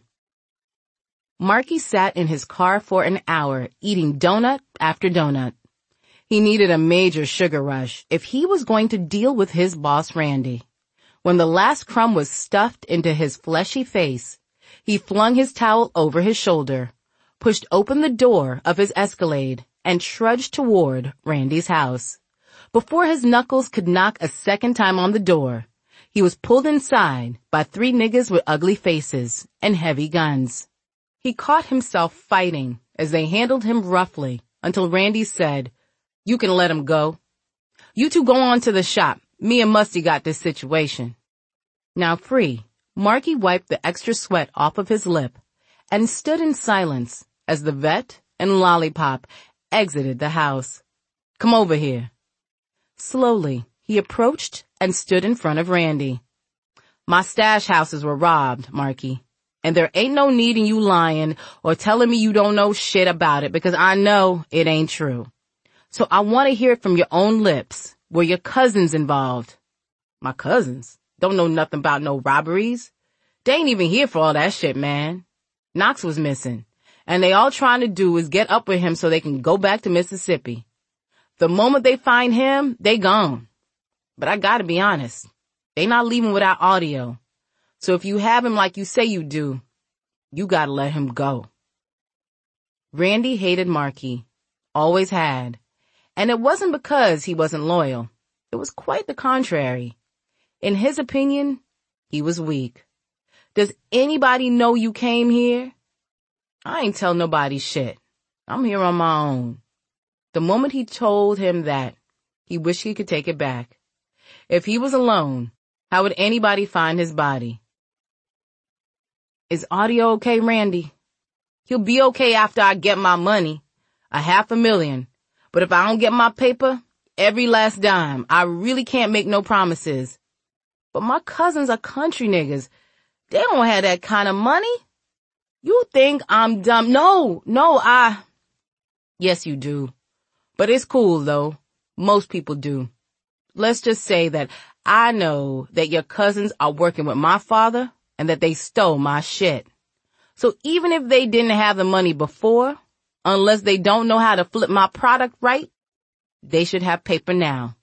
Speaker 2: Marky sat in his car for an hour, eating donut after donut. He needed a major sugar rush if he was going to deal with his boss, Randy. When the last crumb was stuffed into his fleshy face, he flung his towel over his shoulder, pushed open the door of his Escalade, and trudged toward Randy's house. Before his knuckles could knock a second time on the door, he was pulled inside by three niggas with ugly faces and heavy guns. He caught himself fighting as they handled him roughly until Randy said, "You can let him go. You two go on to the shop. Me and Musty got this situation." Now free, Marky wiped the extra sweat off of his lip and stood in silence as the vet and Lollipop exited the house. "Come over here." Slowly, he approached and stood in front of Randy. "My stash houses were robbed, Marky, and there ain't no need in you lying or telling me you don't know shit about it because I know it ain't true. So I want to hear it from your own lips. Were your cousins involved?" "My cousins? Don't know nothing about no robberies. They ain't even here for all that shit, man. Knox was missing, and they all trying to do is get up with him so they can go back to Mississippi. The moment they find him, they gone. But I gotta be honest, they not leaving without audio. So if you have him like you say you do, you gotta let him go." Randy hated Marky, always had, and it wasn't because he wasn't loyal. It was quite the contrary. In his opinion, he was weak. Does anybody know you came here? I ain't tell nobody shit. I'm here on my own. The moment he told him that, he wished he could take it back. If he was alone, how would anybody find his body? "Is audio okay, Randy?" "He'll be okay after I get my money, a half a million. But if I don't get my paper, every last dime, I really can't make no promises. But my cousins are country niggas. They don't have that kind of money. You think I'm dumb? No, no, I... Yes, you do. But it's cool, though. Most people do. Let's just say that I know that your cousins are working with my father and that they stole my shit. So even if they didn't have the money before, unless they don't know how to flip my product right, they should have paper now."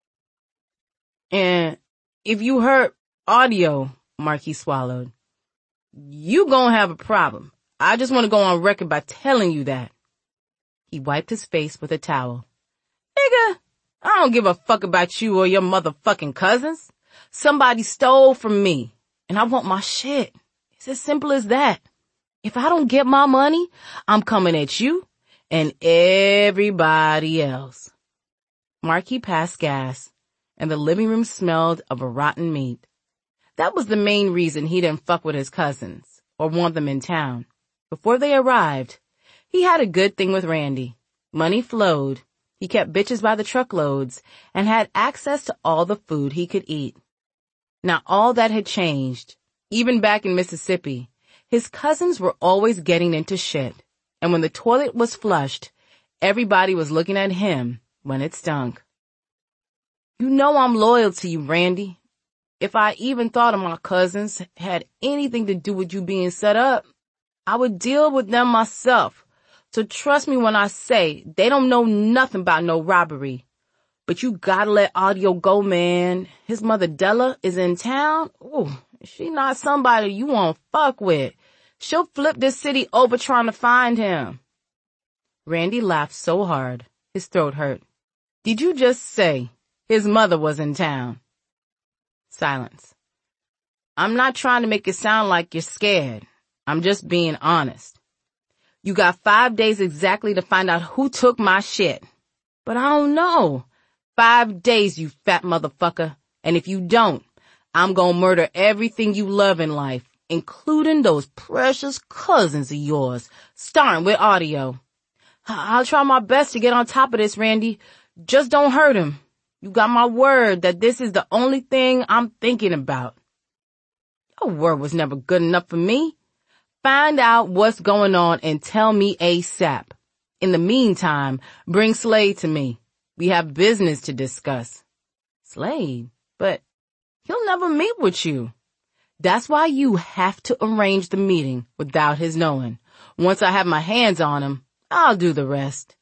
Speaker 2: "And if you hurt audio," Marky swallowed, "you gonna have a problem. I just want to go on record by telling you that." He wiped his face with a towel. "Nigga, I don't give a fuck about you or your motherfucking cousins. Somebody stole from me, and I want my shit. It's as simple as that. If I don't get my money, I'm coming at you and everybody else." Marky passed gas, and the living room smelled of a rotten meat. That was the main reason he didn't fuck with his cousins or want them in town. Before they arrived, he had a good thing with Randy. Money flowed. He kept bitches by the truckloads and had access to all the food he could eat. Now all that had changed. Even back in Mississippi, his cousins were always getting into shit. And when the toilet was flushed, everybody was looking at him when it stunk. You know I'm loyal to you, Randy. If I even thought of my cousins had anything to do with you being set up, I would deal with them myself. So trust me when I say they don't know nothing about no robbery. But you gotta let Audio go, man. His mother Della is in town. Ooh, she not somebody you won't fuck with. She'll flip this city over trying to find him. Randy laughed so hard, his throat hurt. Did you just say his mother was in town? Silence. I'm not trying to make it sound like you're scared. I'm just being honest. You got five days exactly to find out who took my shit. But I don't know. Five days, you fat motherfucker. And if you don't, I'm gonna murder everything you love in life, including those precious cousins of yours, starting with Audio. I'll try my best to get on top of this, Randy. Just don't hurt him. You got my word that this is the only thing I'm thinking about. Your word was never good enough for me. Find out what's going on and tell me ASAP. In the meantime, bring Slade to me. We have business to discuss. Slade? But he'll never meet with you. That's why you have to arrange the meeting without his knowing. Once I have my hands on him, I'll do the rest.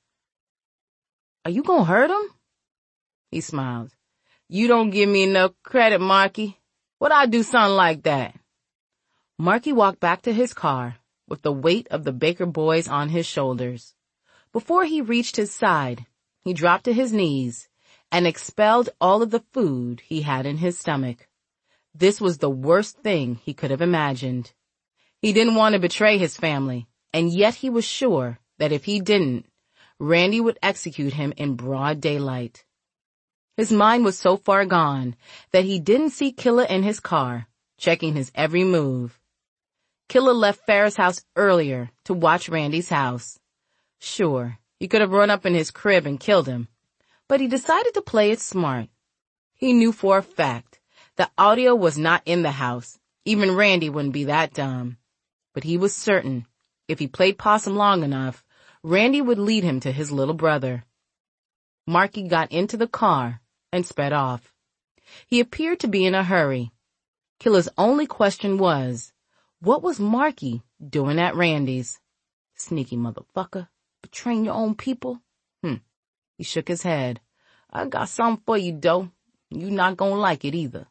Speaker 2: Are you gonna hurt him? He smiled. You don't give me enough credit, Marky. What'd I do something like that? Marky walked back to his car with the weight of the Baker boys on his shoulders. Before he reached his side, he dropped to his knees and expelled all of the food he had in his stomach. This was the worst thing he could have imagined. He didn't want to betray his family, and yet he was sure that if he didn't, Randy would execute him in broad daylight. His mind was so far gone that he didn't see Killer in his car, checking his every move. Killer left Farrah's house earlier to watch Randy's house. Sure, he could have run up in his crib and killed him, but he decided to play it smart. He knew for a fact that Audio was not in the house. Even Randy wouldn't be that dumb. But he was certain, if he played possum long enough, Randy would lead him to his little brother. Marky got into the car and sped off. He appeared to be in a hurry. Killer's only question was, what was Marky doing at Randy's? Sneaky motherfucker. Betraying your own people? Hmm. He shook his head. I got something for you, though. You not gonna like it either.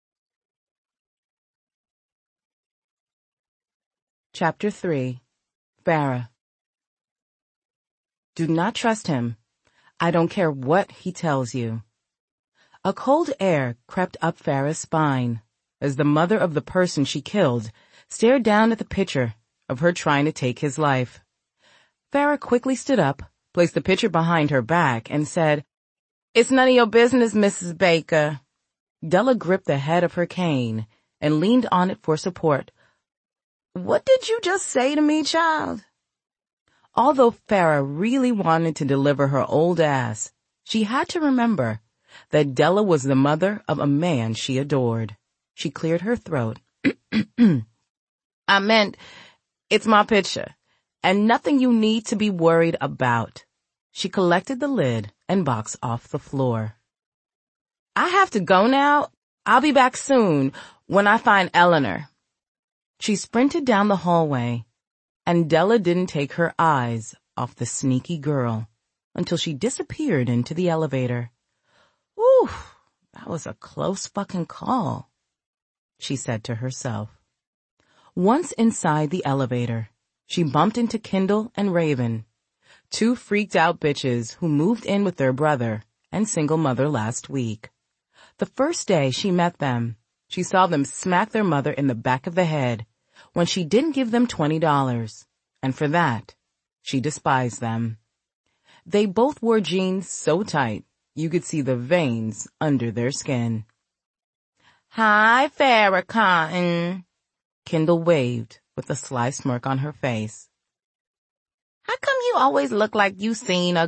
Speaker 2: Chapter three. Farrah. Do not trust him. I don't care what he tells you. A cold air crept up Farrah's spine as the mother of the person she killed stared down at the picture of her trying to take his life. Farrah quickly stood up, placed the picture behind her back, and said, It's none of your business, Missus Baker. Della gripped the head of her cane and leaned on it for support. What did you just say to me, child? Although Farrah really wanted to deliver her old ass, she had to remember that Della was the mother of a man she adored. She cleared her throat. I meant, it's my picture, and nothing you need to be worried about. She collected the lid and box off the floor. I have to go now. I'll be back soon when I find Eleanor. She sprinted down the hallway, and Della didn't take her eyes off the sneaky girl until she disappeared into the elevator. Ooh, that was a close fucking call, she said to herself. Once inside the elevator, she bumped into Kendall and Raven, two freaked out bitches who moved in with their brother and single mother last week. The first day she met them, she saw them smack their mother in the back of the head when she didn't give them twenty dollars, and for that, she despised them. They both wore jeans so tight you could see the veins under their skin. Hi, Farrah Cotton. Kendall waved with a sly smirk on her face. How come you always look like you seen a